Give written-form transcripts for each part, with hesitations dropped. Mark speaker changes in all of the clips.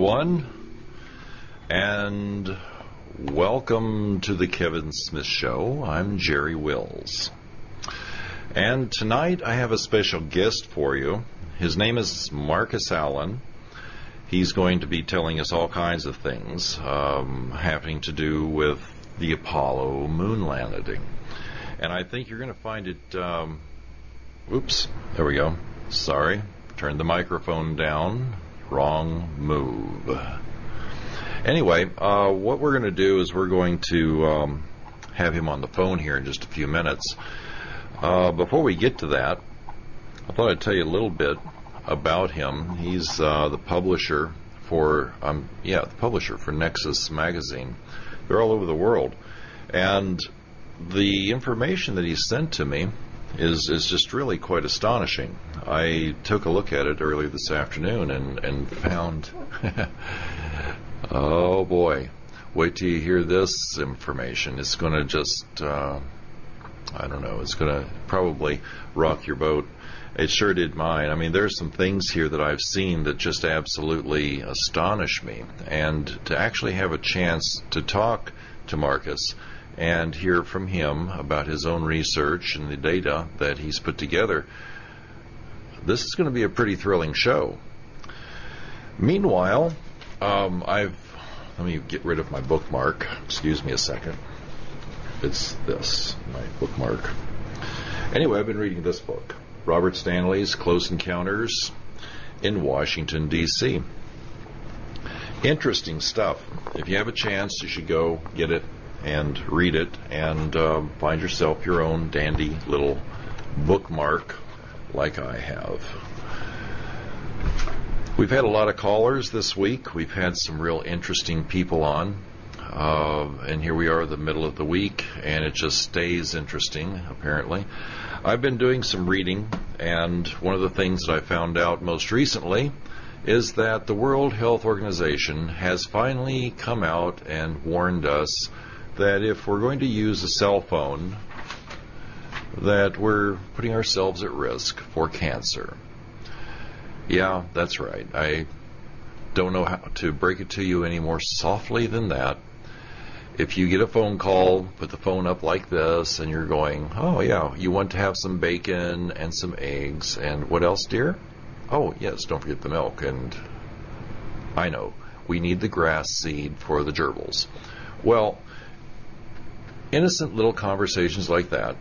Speaker 1: everyone, and welcome to the Kevin Smith Show. I'm Jerry Wills, and tonight I have a special guest for you. His name is Marcus Allen. He's going to be telling us all kinds of things having to do with the Apollo moon landing, and I think you're going to find it. Oops, there we go. Sorry, turned the microphone down. Wrong move. Anyway, what we're going to do is we're going to have him on the phone here in just a few minutes. Before we get to that, I thought I'd tell you a little bit about him. He's the publisher for Nexus magazine. They're all over the world, and the information that he sent to me is just really quite astonishing. I took a look at it earlier this afternoon and found, oh boy, wait till you hear this information. It's going to just, I don't know, it's going to probably rock your boat. It sure did mine. I mean, there's some things here that I've seen that just absolutely astonish me. And to actually have a chance to talk to Marcus and hear from him about his own research and the data that he's put together, this is going to be a pretty thrilling show. Meanwhile, let me get rid of my bookmark. Excuse me a second. It's this, my bookmark. Anyway, I've been reading this book, Robert Stanley's Close Encounters in Washington, D.C. Interesting stuff. If you have a chance, you should go get it and read it and find yourself your own dandy little bookmark like I have. We've had a lot of callers this week. We've had some real interesting people on. And here we are, the middle of the week, and it just stays interesting, apparently. I've been doing some reading, and one of the things that I found out most recently is that the World Health Organization has finally come out and warned us that if we're going to use a cell phone, that we're putting ourselves at risk for cancer. Yeah, that's right. I don't know how to break it to you any more softly than that. If you get a phone call, put the phone up like this, and you're going, oh yeah, you want to have some bacon and some eggs, and what else, dear? Oh yes, don't forget the milk, and I know, we need the grass seed for the gerbils. Well, innocent little conversations like that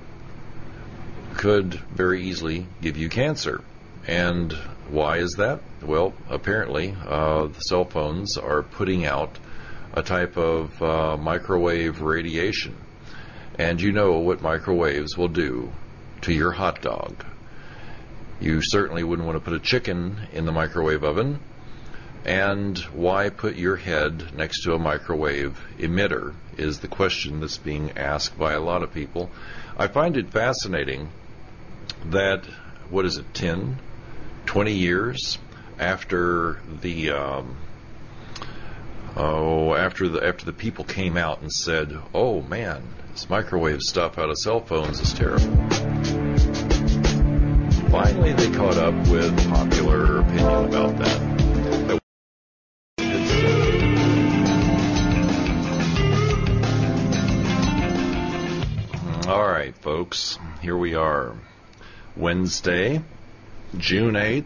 Speaker 1: could very easily give you cancer. And why is that? Well, apparently the cell phones are putting out a type of microwave radiation. And you know what microwaves will do to your hot dog. You certainly wouldn't want to put a chicken in the microwave oven. And why put your head next to a microwave emitter is the question that's being asked by a lot of people. I find it fascinating that, 10, 20 years after the after the people came out and said, oh man, this microwave stuff out of cell phones is terrible. Finally they caught up with popular opinion about that. All right, folks, here we are, Wednesday, June 8th,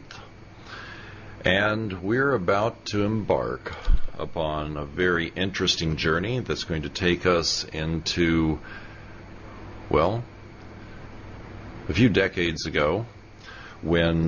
Speaker 1: and we're about to embark upon a very interesting journey that's going to take us into, well, a few decades ago when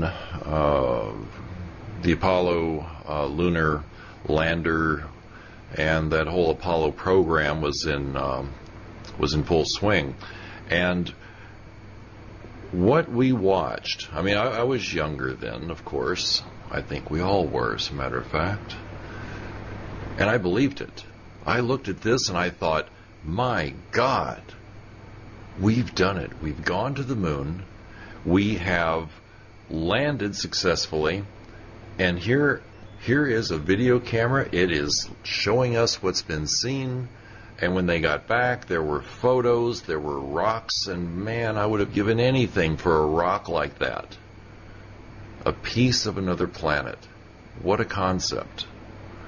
Speaker 1: the Apollo lunar lander and that whole Apollo program was in full swing. And what we watched, I mean, I was younger then, of course. I think we all were, as a matter of fact. And I believed it. I looked at this and I thought, my God, we've done it. We've gone to the moon. We have landed successfully. And here is a video camera. It is showing us what's been seen. And when they got back, there were photos, there were rocks, and man, I would have given anything for a rock like that. A piece of another planet. What a concept.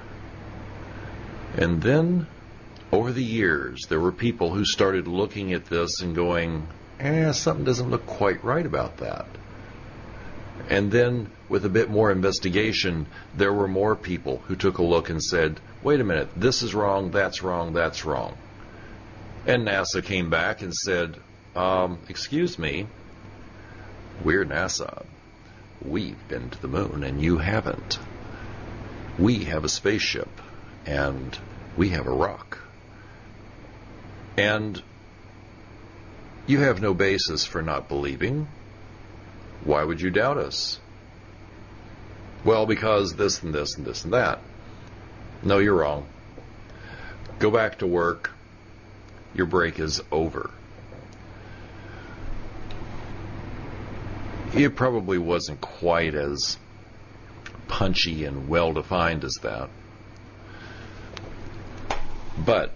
Speaker 1: And then, over the years, there were people who started looking at this and going, something doesn't look quite right about that. And then, with a bit more investigation, there were more people who took a look and said, wait a minute, this is wrong, that's wrong, that's wrong. And NASA came back and said, excuse me, we're NASA. We've been to the moon and you haven't. We have a spaceship and we have a rock. And you have no basis for not believing. Why would you doubt us? Well, because this and this and this and that. No, you're wrong. Go back to work. Your break is over. It probably wasn't quite as punchy and well-defined as that. But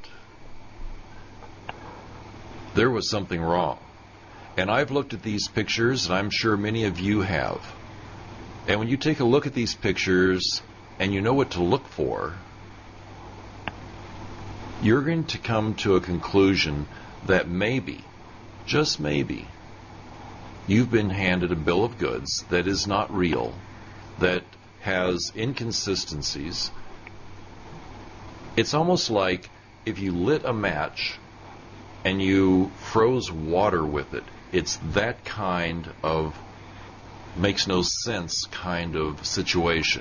Speaker 1: there was something wrong. And I've looked at these pictures, and I'm sure many of you have. And when you take a look at these pictures and you know what to look for, you're going to come to a conclusion that maybe, just maybe, you've been handed a bill of goods that is not real, that has inconsistencies. It's almost like if you lit a match and you froze water with it. It's that kind of makes no sense kind of situation.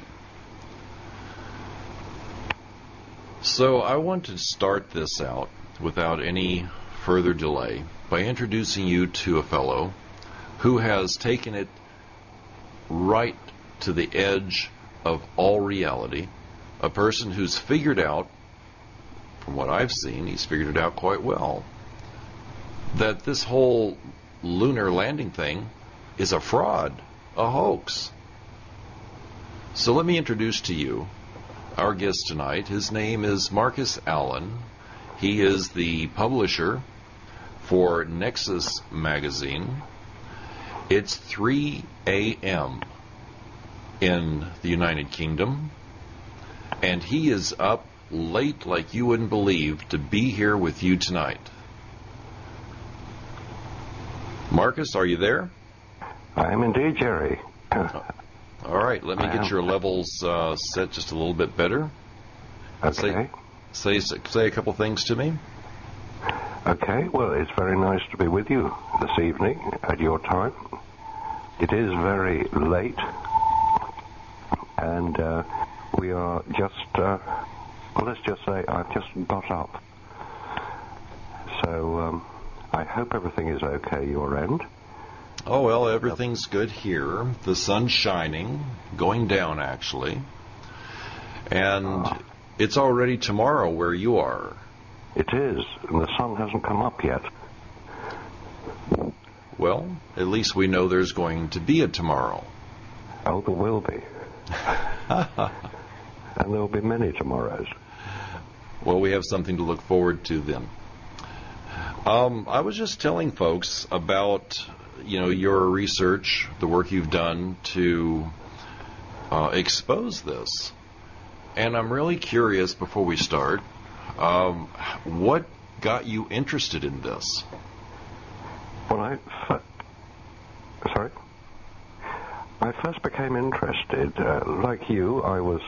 Speaker 1: So I want to start this out without any further delay by introducing you to a fellow who has taken it right to the edge of all reality, a person who's figured out, from what I've seen, he's figured it out quite well, that this whole lunar landing thing is a fraud, a hoax. So let me introduce to you our guest tonight. His name is Marcus Allen. He is the publisher for Nexus magazine. It's 3 a.m. in the United Kingdom, and he is up late like you wouldn't believe to be here with you tonight. Marcus, are you there?
Speaker 2: I am indeed, Jerry.
Speaker 1: All right, let me get your levels set just a little bit better.
Speaker 2: Okay.
Speaker 1: Say a couple things to me.
Speaker 2: Okay, well, it's very nice to be with you this evening at your time. It is very late, and we are just, let's just say I've just got up. So I hope everything is okay your end.
Speaker 1: Oh, well, everything's good here. The sun's shining, going down actually. And it's already tomorrow where you are.
Speaker 2: It is, and the sun hasn't come up yet.
Speaker 1: Well, at least we know there's going to be a tomorrow.
Speaker 2: Oh, there will be. And there will be many tomorrows.
Speaker 1: Well, we have something to look forward to then. I was just telling folks about, your research, the work you've done to expose this. And I'm really curious, before we start, what got you interested in this?
Speaker 2: Well, I first became interested, like you,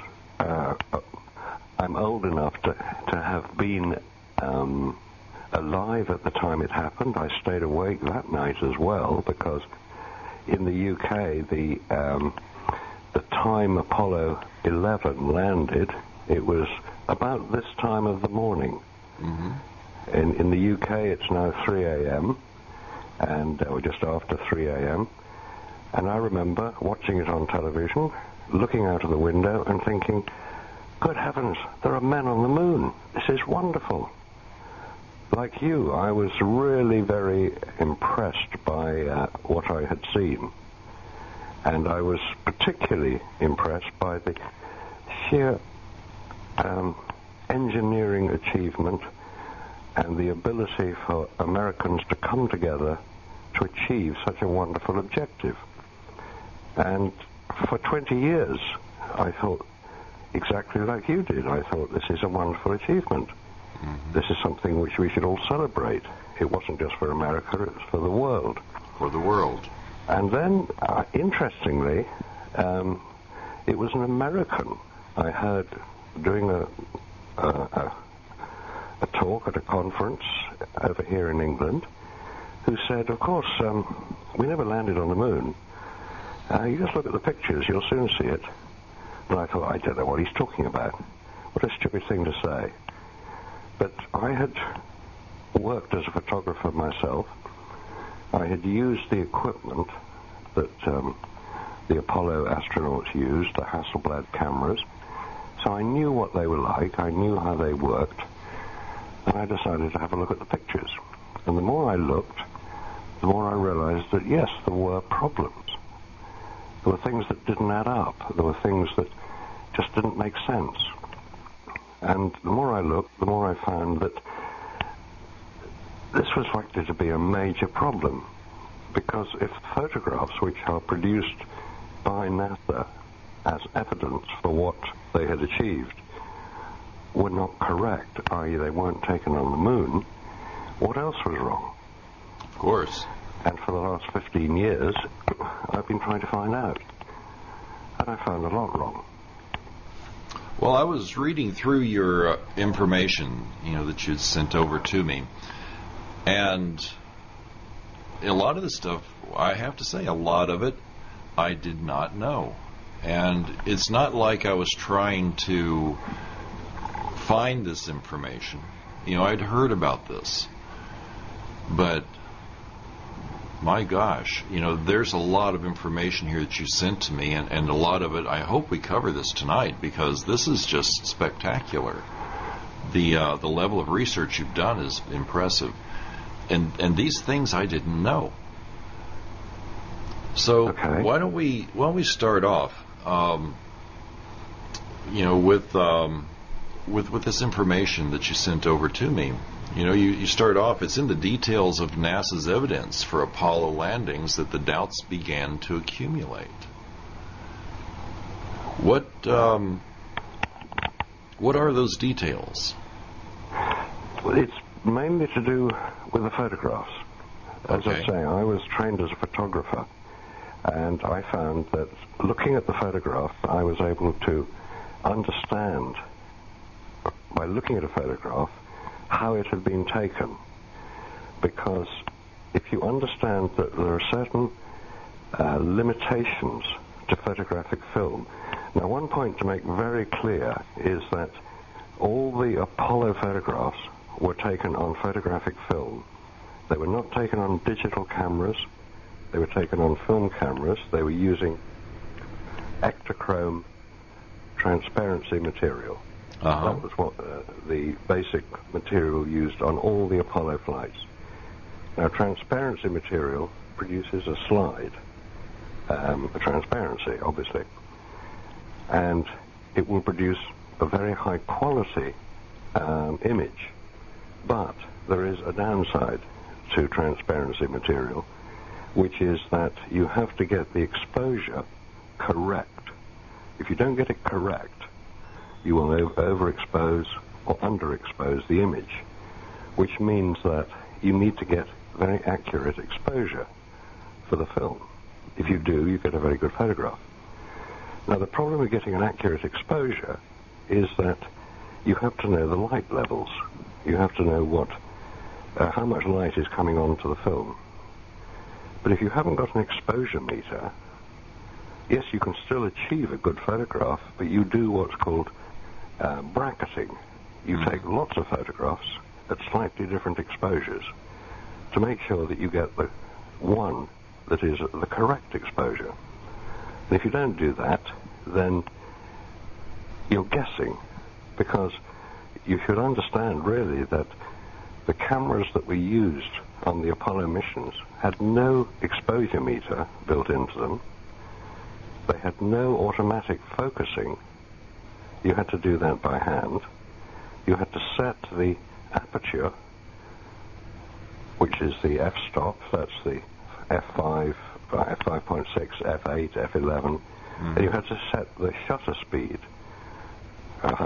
Speaker 2: I'm old enough to have been alive at the time it happened. I stayed awake that night as well, because in the UK, the time Apollo 11 landed, it was about this time of the morning.
Speaker 1: Mm-hmm.
Speaker 2: In the UK, it's now 3 a.m., and or just after 3 a.m., and I remember watching it on television, looking out of the window and thinking, good heavens, there are men on the moon. This is wonderful. Like you, I was really very impressed by what I had seen. And I was particularly impressed by the sheer engineering achievement and the ability for Americans to come together to achieve such a wonderful objective. And for 20 years, I thought, exactly like you did. I thought, this is a wonderful achievement. This is something which we should all celebrate. It wasn't just for America, it was for the world.
Speaker 1: For the world.
Speaker 2: And then, interestingly, it was an American I heard doing a talk at a conference over here in England, who said, of course, we never landed on the moon. You just look at the pictures, you'll soon see it. And I thought, I don't know what he's talking about. What a stupid thing to say. But I had worked as a photographer myself. I had used the equipment that the Apollo astronauts used, the Hasselblad cameras. So I knew what they were like, I knew how they worked, and I decided to have a look at the pictures. And the more I looked, the more I realized that, yes, there were problems. There were things that didn't add up. There were things that just didn't make sense. And the more I looked, the more I found that this was likely to be a major problem. Because if photographs which are produced by NASA as evidence for what they had achieved were not correct, i.e. they weren't taken on the moon, what else was wrong?
Speaker 1: Of course.
Speaker 2: And for the last 15 years, I've been trying to find out. And I found a lot wrong.
Speaker 1: Well, I was reading through your information, that you'd sent over to me, and a lot of the stuff, I have to say, a lot of it I did not know. And it's not like I was trying to find this information. I'd heard about this. But, my gosh, there's a lot of information here that you sent to me, and a lot of it, I hope we cover this tonight, because this is just spectacular. The level of research you've done is impressive. And these things I didn't know. So
Speaker 2: okay.
Speaker 1: why don't we start off, with this information that you sent over to me. You start off, it's in the details of NASA's evidence for Apollo landings that the doubts began to accumulate. What are those details?
Speaker 2: Well, it's mainly to do with the photographs. As
Speaker 1: Okay.
Speaker 2: I say, I was trained as a photographer, and I found that looking at the photograph, I was able to understand, by looking at a photograph, how it had been taken. Because if you understand that there are certain limitations to photographic film. Now, one point to make very clear is that all the Apollo photographs were taken on photographic film. They were not taken on digital cameras. They were taken on film cameras. They were using Ektachrome transparency material.
Speaker 1: Uh-huh.
Speaker 2: That was what the basic material used on all the Apollo flights. Now, transparency material produces a slide, a transparency, obviously, and it will produce a very high quality image. But there is a downside to transparency material, which is that you have to get the exposure correct. If you don't get it correct, you will overexpose or underexpose the image, which means that you need to get very accurate exposure for the film. If you do, you get a very good photograph. Now, the problem with getting an accurate exposure is that you have to know the light levels. You have to know how much light is coming onto the film. But if you haven't got an exposure meter, yes, you can still achieve a good photograph, but you do what's called bracketing. You take lots of photographs at slightly different exposures to make sure that you get the one that is the correct exposure. And if you don't do that, then you're guessing, because you should understand really that the cameras that we used on the Apollo missions had no exposure meter built into them. They had no automatic focusing. You had to do that by hand. You had to set the aperture, which is the f-stop, that's the f5, f5.6, f8, f11, and you had to set the shutter speed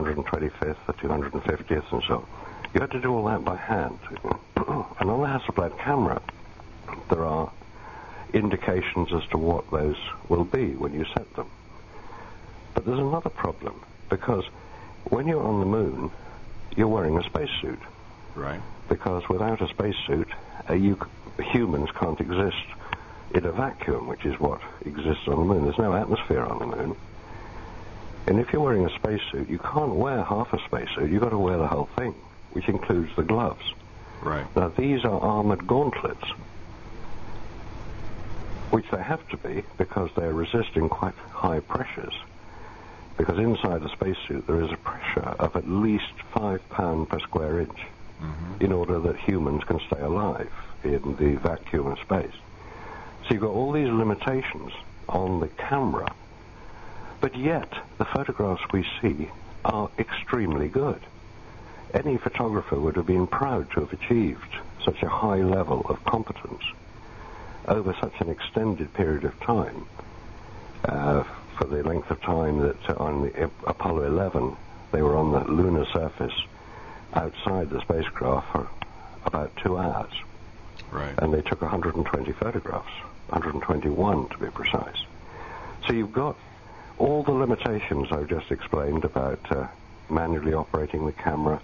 Speaker 2: 225th, the 250th, and so on. You had to do all that by hand. And on the Hasselblad camera, there are indications as to what those will be when you set them. But there's another problem, because when you're on the moon, you're wearing a spacesuit.
Speaker 1: Right.
Speaker 2: Because without a spacesuit, humans can't exist in a vacuum, which is what exists on the moon. There's no atmosphere on the moon. And if you're wearing a spacesuit, you can't wear half a spacesuit. You've got to wear the whole thing, which includes the gloves.
Speaker 1: Right.
Speaker 2: Now, these are armored gauntlets, which they have to be because they're resisting quite high pressures. Because inside a spacesuit, there is a pressure of at least 5 pounds per square inch in order that humans can stay alive in the vacuum of space. So you've got all these limitations on the camera, but yet the photographs we see are extremely good. Any photographer would have been proud to have achieved such a high level of competence over such an extended period of time. For the length of time that on the Apollo 11, they were on the lunar surface outside the spacecraft for about 2 hours.
Speaker 1: Right.
Speaker 2: And they took 120 photographs, 121 to be precise. So you've got all the limitations I've just explained about manually operating the camera,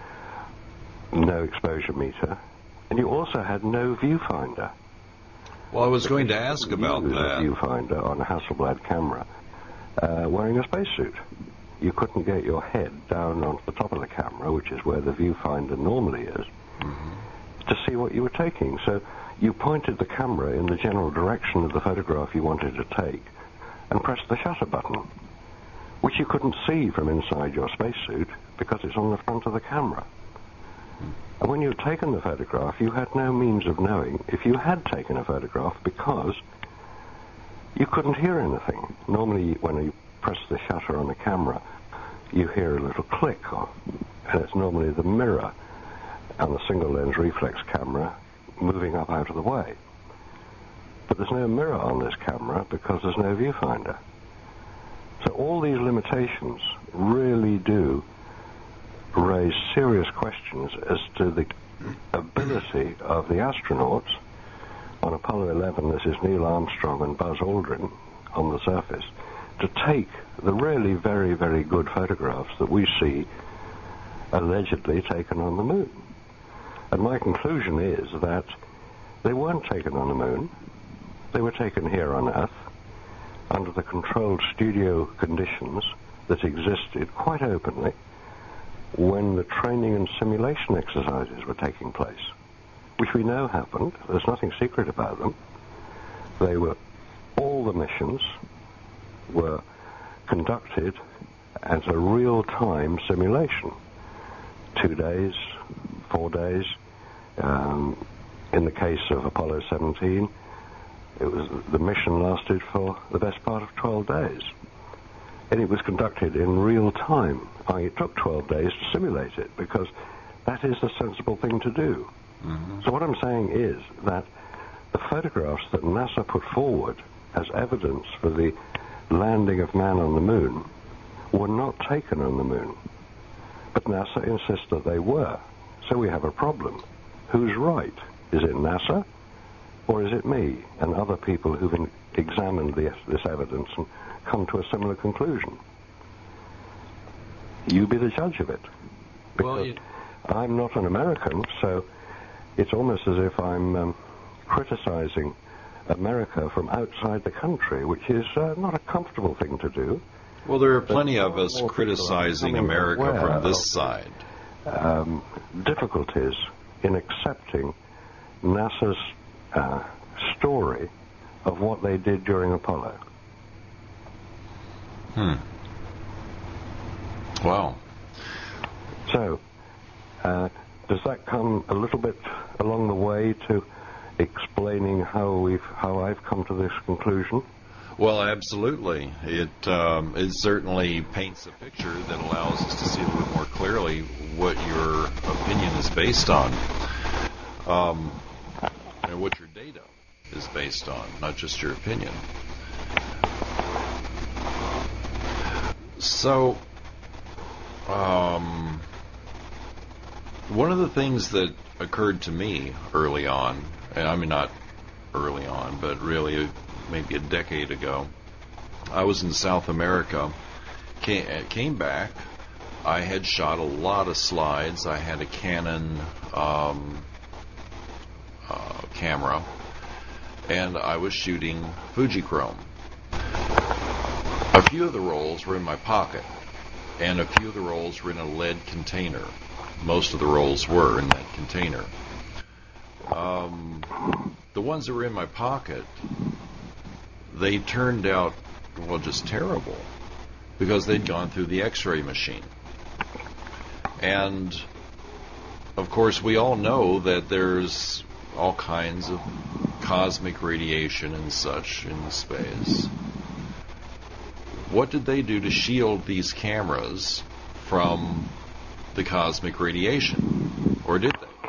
Speaker 2: no exposure meter, and you also had no viewfinder.
Speaker 1: Well, I was going to ask about that.
Speaker 2: A viewfinder on a Hasselblad camera wearing a spacesuit. You couldn't get your head down onto the top of the camera, which is where the viewfinder normally is, to see what you were taking. So you pointed the camera in the general direction of the photograph you wanted to take and pressed the shutter button, which you couldn't see from inside your spacesuit because it's on the front of the camera. And when you'd taken the photograph, you had no means of knowing if you had taken a photograph because you couldn't hear anything. Normally, when you press the shutter on the camera, you hear a little click, and it's normally the mirror on the single-lens reflex camera moving up out of the way. But there's no mirror on this camera because there's no viewfinder. So all these limitations really do raise serious questions as to the ability of the astronauts on Apollo 11. This is Neil Armstrong and Buzz Aldrin on the surface, to take the really very, very good photographs that we see allegedly taken on the moon. And my conclusion is that they weren't taken on the moon. They were taken here on Earth under the controlled studio conditions that existed quite openly when the training and simulation exercises were taking place, which we know happened. There's nothing secret about them. All the missions were conducted as a real-time simulation. 2 days, 4 days. In the case of Apollo 17, the mission lasted for the best part of 12 days. And it was conducted in real time. It took 12 days to simulate it because that is the sensible thing to do. So what I'm saying is that the photographs that NASA put forward as evidence for the landing of man on the moon were not taken on the moon. But NASA insists that they were. So we have a problem. Who's right? Is it NASA or is it me and other people who've examined this evidence and come to a similar conclusion? You be the judge of it. Because I'm not an American, so it's almost as if I'm criticizing America from outside the country, which is not a comfortable thing to do.
Speaker 1: Well, there are plenty of us criticizing America from this side.
Speaker 2: Difficulties in accepting NASA's story of what they did during Apollo.
Speaker 1: Wow.
Speaker 2: So, does that come a little bit along the way to explaining how I've come to this conclusion?
Speaker 1: Well, absolutely. It certainly paints a picture that allows us to see a little more clearly what your opinion is based on, and what your data is based on, not just your opinion. So, One of the things that occurred to me early on, and I mean not early on, but really maybe a decade ago, I was in South America, came back. I had shot a lot of slides. I had a Canon camera, and I was shooting Fujichrome. A few of the rolls were in my pocket, and a few of the rolls were in a lead container. Most of the rolls were in that container. The ones that were in my pocket, they turned out, well, just terrible, because they'd gone through the X-ray machine. And, of course, we all know that there's all kinds of cosmic radiation and such in space. What did they do to shield these cameras from the cosmic radiation? Or did they?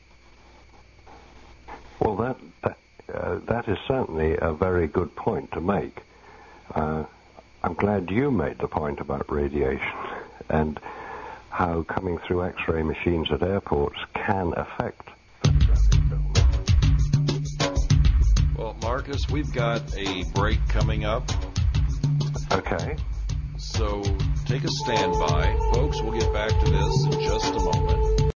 Speaker 2: Well, that is certainly a very good point to make. I'm glad you made the point about radiation and how coming through X-ray machines at airports can affect photographic film.
Speaker 1: Well, Marcus, we've got a break coming up.
Speaker 2: Okay.
Speaker 1: So take a standby. Folks, we'll get back to this in just a moment.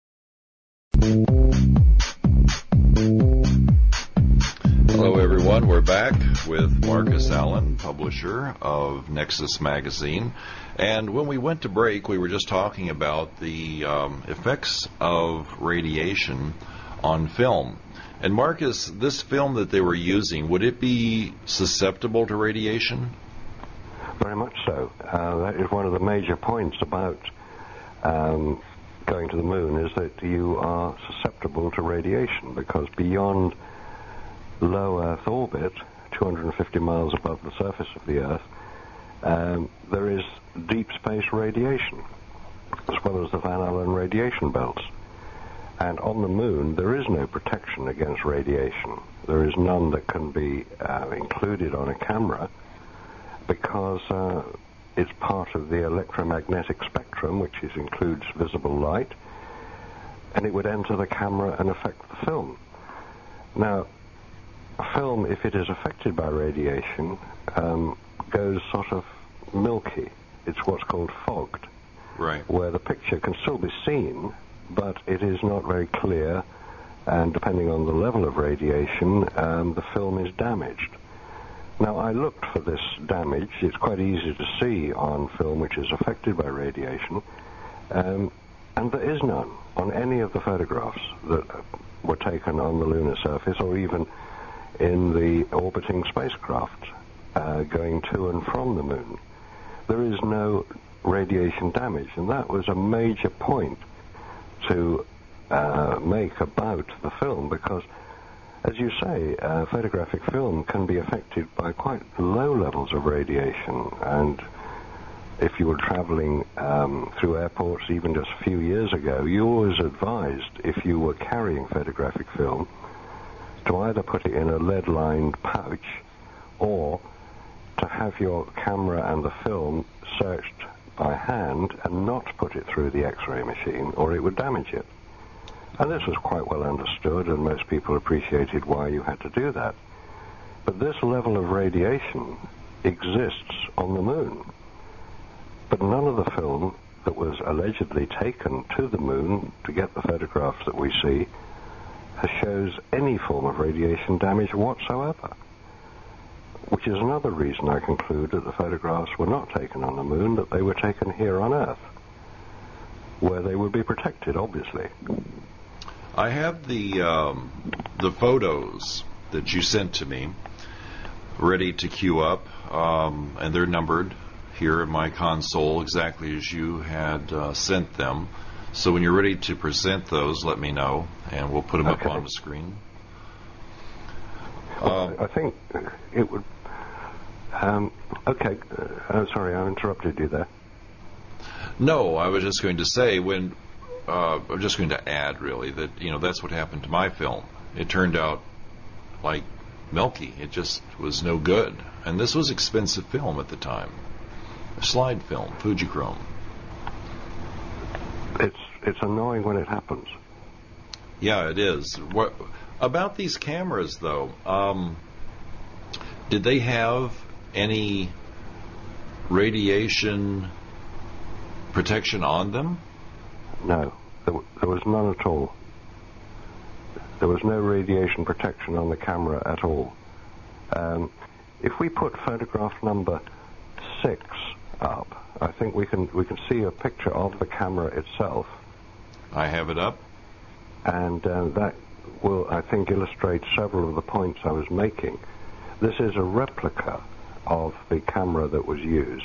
Speaker 1: Hello, everyone. We're back with Marcus Allen, publisher of Nexus Magazine. And when we went to break, we were just talking about the effects of radiation on film. And Marcus, this film that they were using, would it be susceptible to radiation?
Speaker 2: Very much so. That is one of the major points about going to the moon, is that you are susceptible to radiation, because beyond low Earth orbit, 250 miles above the surface of the Earth, there is deep space radiation, as well as the Van Allen radiation belts. And on the moon, there is no protection against radiation. There is none that can be included on a camera, because it's part of the electromagnetic spectrum, which includes visible light, and it would enter the camera and affect the film. Now, a film, if it is affected by radiation, goes sort of milky. It's what's called fogged,
Speaker 1: right,
Speaker 2: where the picture can still be seen, but it is not very clear, and depending on the level of radiation, the film is damaged. Now, I looked for this damage. It's quite easy to see on film which is affected by radiation, and there is none on any of the photographs that were taken on the lunar surface, or even in the orbiting spacecraft going to and from the moon. There is no radiation damage, and that was a major point to make about the film, because, as you say, photographic film can be affected by quite low levels of radiation, and if you were traveling through airports even just a few years ago, you always advised, if you were carrying photographic film, to either put it in a lead-lined pouch or to have your camera and the film searched by hand and not put it through the X-ray machine, or it would damage it. And this was quite well understood, and most people appreciated why you had to do that. But this level of radiation exists on the moon. But none of the film that was allegedly taken to the moon to get the photographs that we see shows any form of radiation damage whatsoever. Which is another reason I conclude that the photographs were not taken on the moon, that they were taken here on Earth, where they would be protected, obviously.
Speaker 1: I have the photos that you sent to me ready to queue up, and they're numbered here in my console exactly as you had sent them. So when you're ready to present those, let me know, and we'll put them up on the screen.
Speaker 2: I think it would... okay. Sorry, I interrupted you there.
Speaker 1: No, I was just going to say, I'm just going to add, really, that, that's what happened to my film. It turned out like milky. It just was no good. And this was expensive film at the time. A slide film, Fujichrome.
Speaker 2: it's annoying when it happens.
Speaker 1: Yeah, it is. What about these cameras, though? Did they have any radiation protection on them?
Speaker 2: No, there was none at all. There was no radiation protection on the camera at all. If we put photograph number 6 up, I think we can see a picture of the camera itself.
Speaker 1: I have it up.
Speaker 2: And that will, I think, illustrate several of the points I was making. This is a replica of the camera that was used.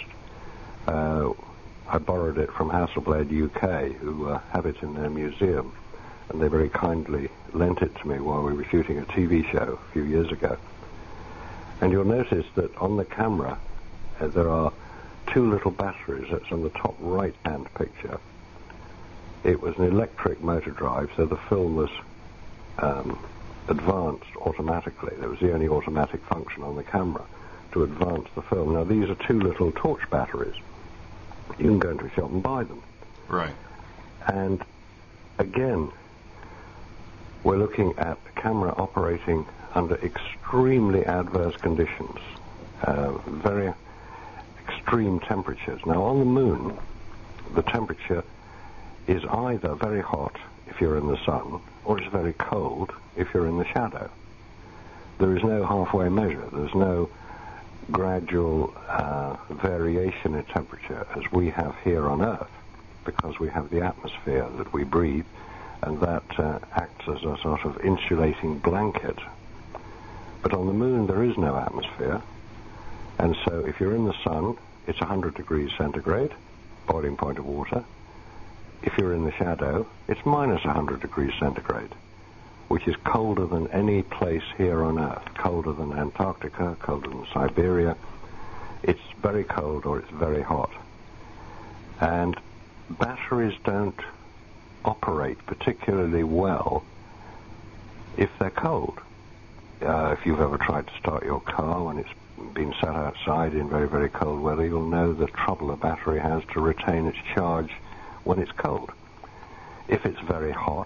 Speaker 2: I borrowed it from Hasselblad UK, who have it in their museum, and they very kindly lent it to me while we were shooting a TV show a few years ago. And you'll notice that on the camera there are 2 little batteries. That's on the top right-hand picture. It was an electric motor drive, so the film was advanced automatically. That was the only automatic function on the camera, to advance the film. Now, these are 2 little torch batteries. You can go into a shop and buy them.
Speaker 1: Right.
Speaker 2: And again, we're looking at a camera operating under extremely adverse conditions, very extreme temperatures. Now, on the moon, the temperature is either very hot if you're in the sun, or it's very cold if you're in the shadow. There is no halfway measure. There's no gradual variation in temperature as we have here on Earth, because we have the atmosphere that we breathe, and that acts as a sort of insulating blanket. But on the moon there is no atmosphere, and so if you're in the sun, it's 100 degrees centigrade, boiling point of water. If you're in the shadow, it's minus 100 degrees centigrade, which is colder than any place here on Earth, colder than Antarctica, colder than Siberia. It's very cold or it's very hot. And batteries don't operate particularly well if they're cold. If you've ever tried to start your car when it's been sat outside in very, very cold weather, you'll know the trouble a battery has to retain its charge when it's cold. If it's very hot,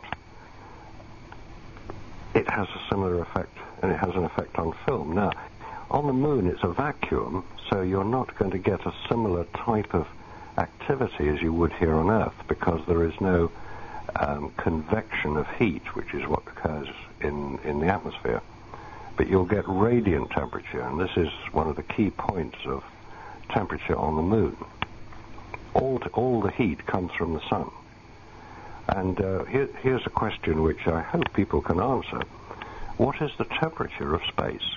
Speaker 2: it has a similar effect, and it has an effect on film. Now, on the moon it's a vacuum, so you're not going to get a similar type of activity as you would here on Earth, because there is no convection of heat, which is what occurs in the atmosphere. But you'll get radiant temperature, and this is one of the key points of temperature on the moon. All the heat comes from the sun. And here's a question which I hope people can answer. What is the temperature of space?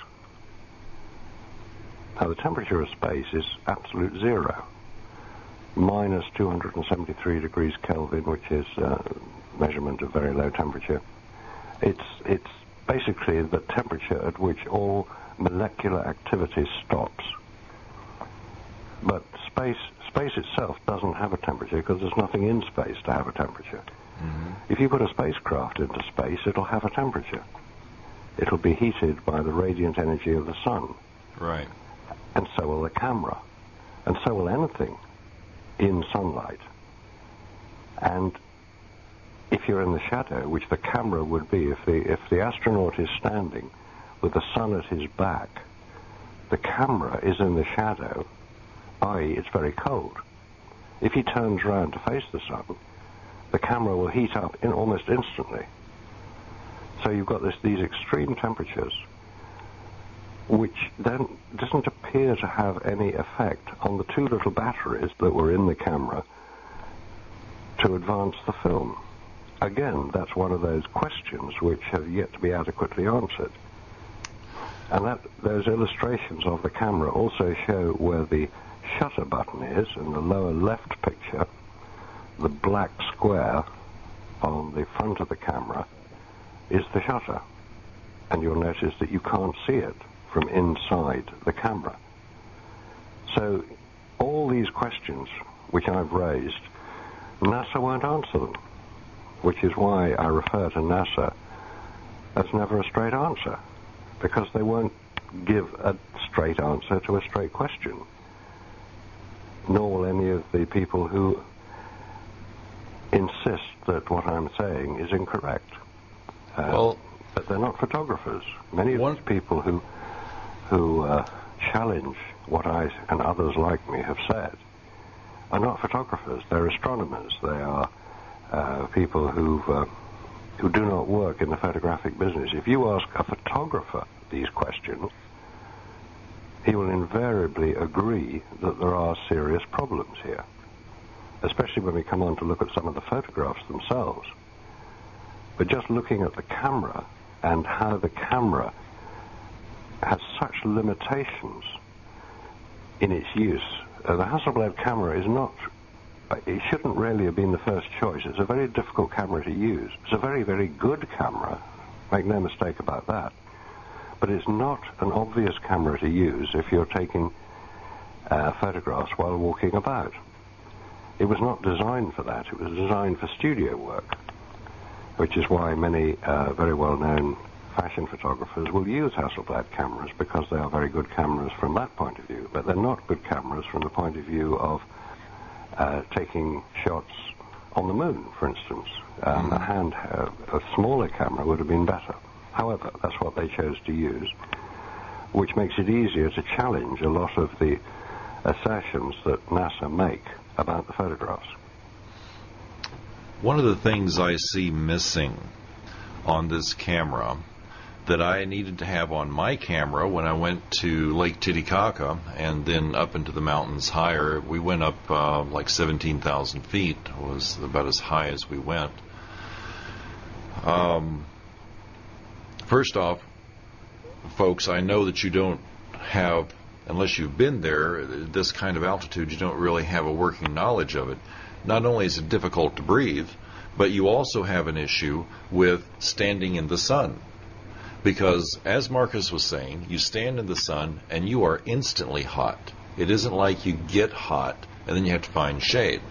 Speaker 2: Now, the temperature of space is absolute zero, minus 273 degrees Kelvin, which is measurement of very low temperature. It's basically the temperature at which all molecular activity stops. But space itself doesn't have a temperature because there's nothing in space to have a temperature. Mm-hmm. If you put a spacecraft into space, it'll have a temperature. It'll be heated by the radiant energy of the sun.
Speaker 1: Right.
Speaker 2: And so will the camera. And so will anything in sunlight. And if you're in the shadow, which the camera would be, if the astronaut is standing with the sun at his back, the camera is in the shadow, i.e. it's very cold. If he turns around to face the sun, the camera will heat up almost instantly. So you've got these extreme temperatures, which then doesn't appear to have any effect on the 2 little batteries that were in the camera to advance the film. Again, that's one of those questions which have yet to be adequately answered. And those illustrations of the camera also show where the shutter button is. In the lower left picture, the black square on the front of the camera is the shutter. And you'll notice that you can't see it from inside the camera. So all these questions which I've raised, NASA won't answer them, which is why I refer to NASA as never a straight answer, because they won't give a straight answer to a straight question, nor will any of the people who, in insist that what I'm saying is incorrect.
Speaker 1: Well,
Speaker 2: but they're not photographers. Many of these people who challenge what I and others like me have said are not photographers. They're astronomers. They are people who do not work in the photographic business. If you ask a photographer these questions, he will invariably agree that there are serious problems here, especially when we come on to look at some of the photographs themselves. But just looking at the camera and how the camera has such limitations in its use, the Hasselblad camera is not, it shouldn't really have been the first choice. It's a very difficult camera to use. It's a very, very good camera, make no mistake about that. But it's not an obvious camera to use if you're taking photographs while walking about. It was not designed for that. It was designed for studio work, which is why many very well-known fashion photographers will use Hasselblad cameras, because they are very good cameras from that point of view. But they're not good cameras from the point of view of taking shots on the moon, for instance. A smaller camera would have been better. However, that's what they chose to use, which makes it easier to challenge a lot of the assertions that NASA make about the photographs.
Speaker 1: One of the things I see missing on this camera that I needed to have on my camera when I went to Lake Titicaca and then up into the mountains higher, we went up like 17,000 feet, was about as high as we went. First off, folks, I know that you don't have, unless you've been there, this kind of altitude, you don't really have a working knowledge of it. Not only is it difficult to breathe, but you also have an issue with standing in the sun. Because, as Marcus was saying, you stand in the sun and you are instantly hot. It isn't like you get hot and then you have to find shade.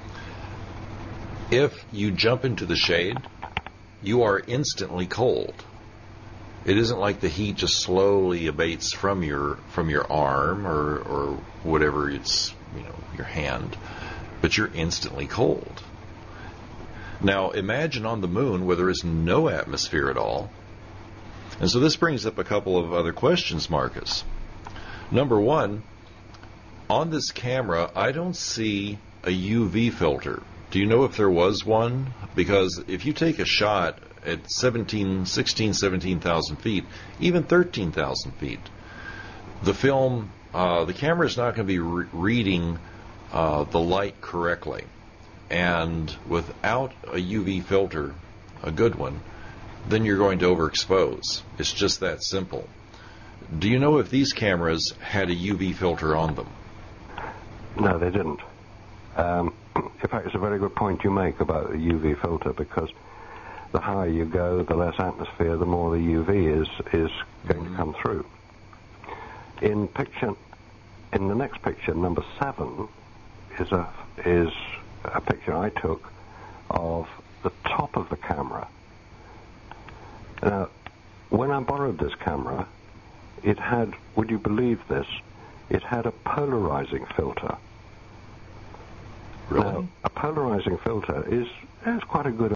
Speaker 1: If you jump into the shade, you are instantly cold. It isn't like the heat just slowly abates from your arm or whatever, it's, your hand, but you're instantly cold. Now imagine on the moon where there is no atmosphere at all. And so this brings up a couple of other questions, Marcus. Number one, on this camera I don't see a UV filter. Do you know if there was one? Because if you take a shot at 17,000 feet, even 13,000 feet, the film, the camera is not going to be reading the light correctly. And without a UV filter, a good one, then you're going to overexpose. It's just that simple. Do you know if these cameras had a UV filter on them?
Speaker 2: No, they didn't. In fact, it's a very good point you make about the UV filter, because the higher you go, the less atmosphere, the more the UV is going to come through. In the next picture, number 7, is a picture I took of the top of the camera. Now, when I borrowed this camera, it had, would you believe this, it had a polarizing filter.
Speaker 1: Really?
Speaker 2: Now, a polarizing filter is quite a good